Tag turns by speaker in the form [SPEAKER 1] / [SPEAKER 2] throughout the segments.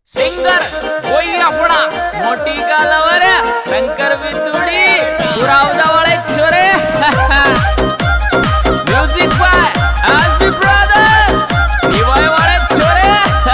[SPEAKER 1] Singer वही अपना मोटी कालावर शंकर बिंदुड़ी पुरावदा वाले छोरे म्यूजिक बाय एसबी ब्रदर्स निवाय वाले छोरे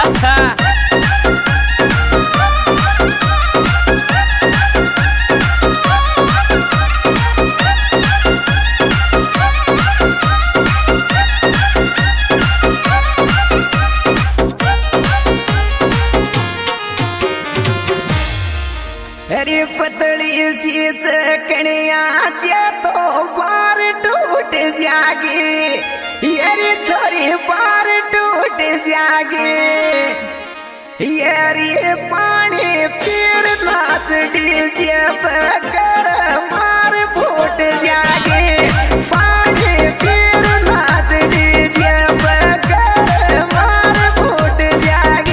[SPEAKER 2] अरे पतली सी चकनिया जे तो बार टूट जागे यारी छोरी बार टूट जागे यारी पानी पीर नाच डीजे पकड़ मार फूट जागे पानी पीर नाच डीजे पकड़ मार फूट जागे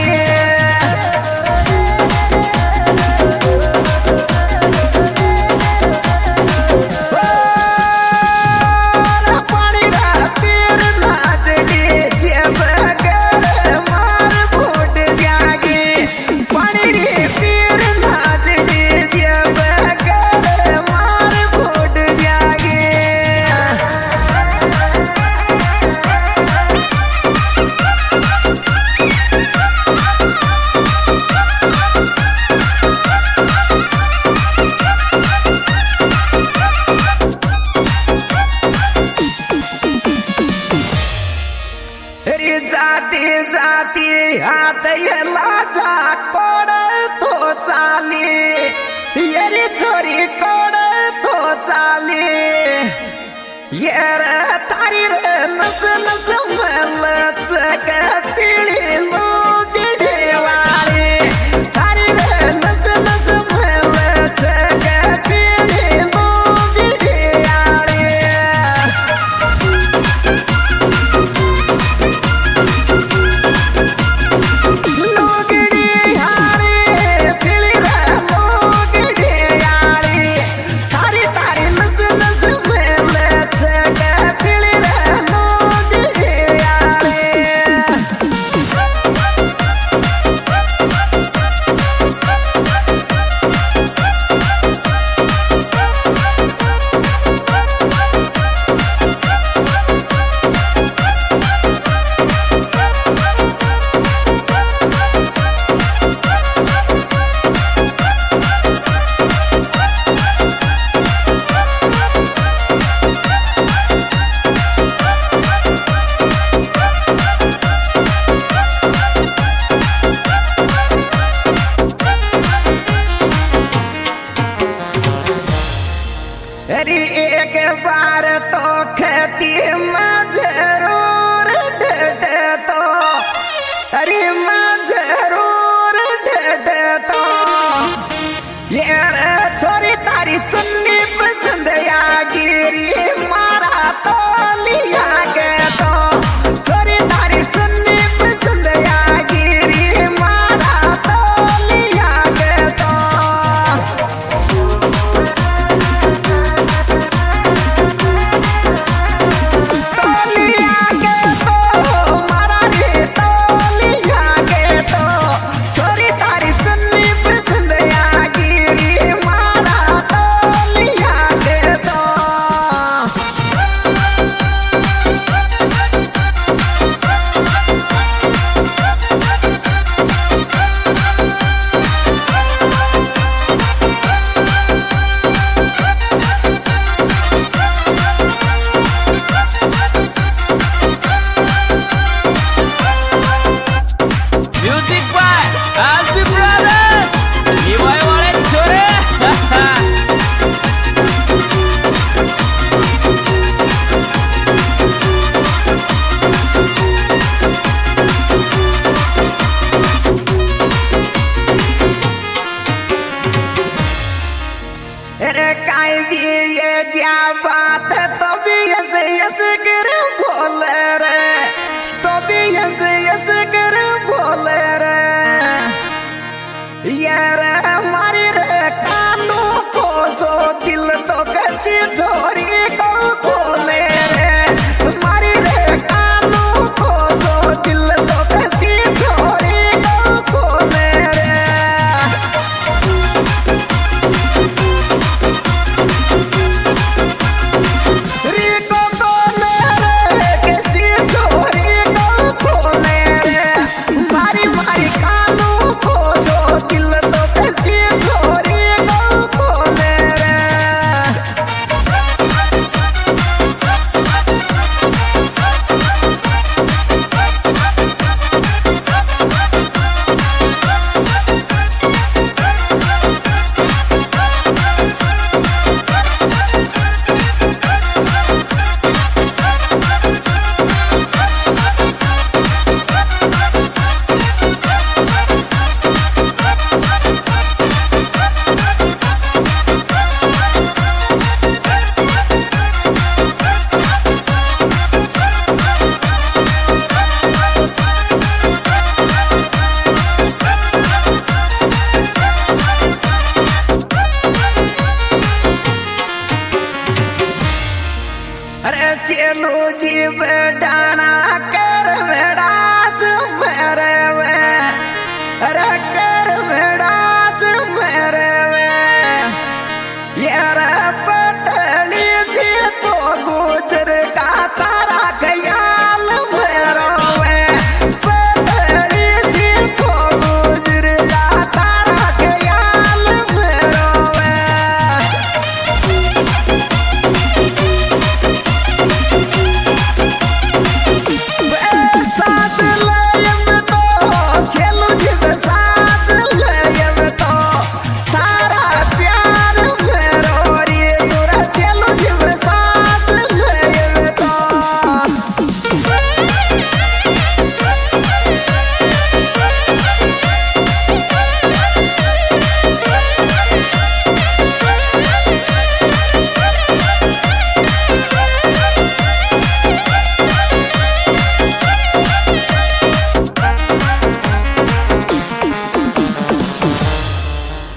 [SPEAKER 2] जाती जाती हात लाजा कोड तो चाली येरी छोरी कोड तो चाली येर तारी रे नस नस मलच का पिळी लोग देवाली तारी रे नस नस मलच का पिळी लोग देवाली अरे एक बार तो खेती में जरूर ढट तो अरे मैं जरूर ढट तो ये छोरी तारी चुन्नी पसंद या गिरी मारा तो लिया गया तो छोरी तारी चुन्नी पसंद या गिरी मारा तो लिया गया तो
[SPEAKER 1] म्यूजिक बाय एसबी ब्रदर्स निवाय वाले छोरे
[SPEAKER 2] अरे काय भी ये क्या बात है तो भी ऐसे कर बोल रे तो भी ऐसे कर बोल रे यार हमारे रे कानों को जो दिल तो कैसी छोरी को बोले रे हमारे रे कानों को जो दिल तो कैसी छोरी को बोले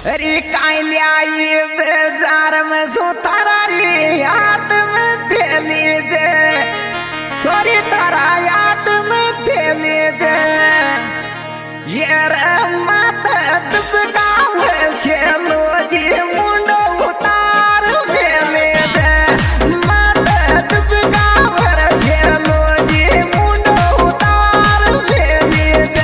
[SPEAKER 2] अरे कालिया ये बेजार में सुतारी हाथ में थैली जे छोरी तारा याद में थैली जे ये रे माता दुबकाव से लोजी मुंडो उतार थैली जे माता दुबकाव से लोजी मुंडो उतार थैली जे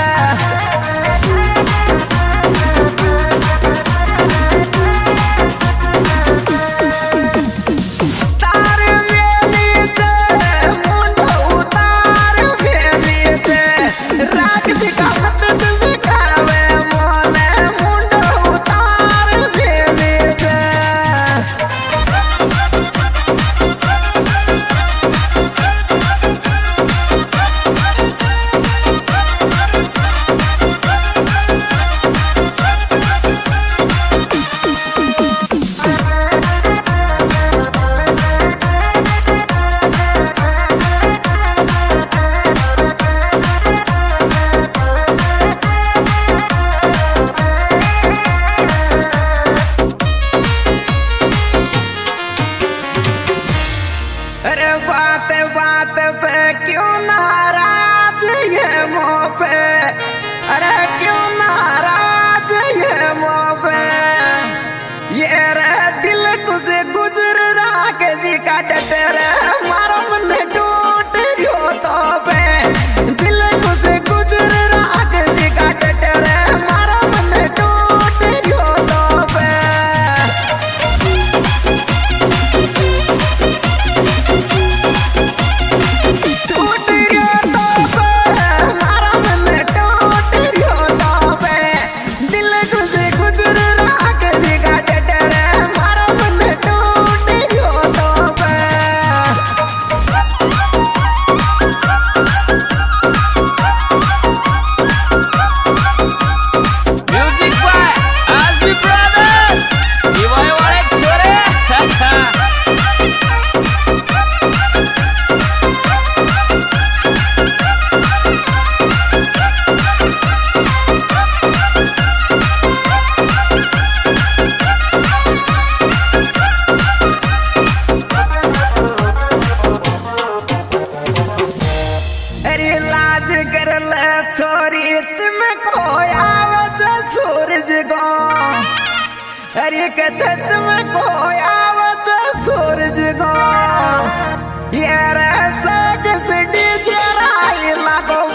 [SPEAKER 2] अरे बात बात पे क्यों नाराज ये मुँह पे अरे क्यों नाराज ये मुँह पे ये रे दिल कुछ गुजर रहा किसी का डरे मारो मन टूट जो तो पे दिल कुछ गुजर रहा किसी का डरे मारो मन टूट जो तो पे टूट गयो तो पे मारा मन टूट गयो तो पे दिल कुछ गुजर रहा किसी का डरे मारा मन टूट गयो तो पे
[SPEAKER 1] Music by Asbi Brothers. Iwai Warek Chore.
[SPEAKER 2] अरे लाज कर ले छोरी चमको आवत सूरज को अरे कथे चमको आवत सूरज को ये रे सग से डीजे राई लागो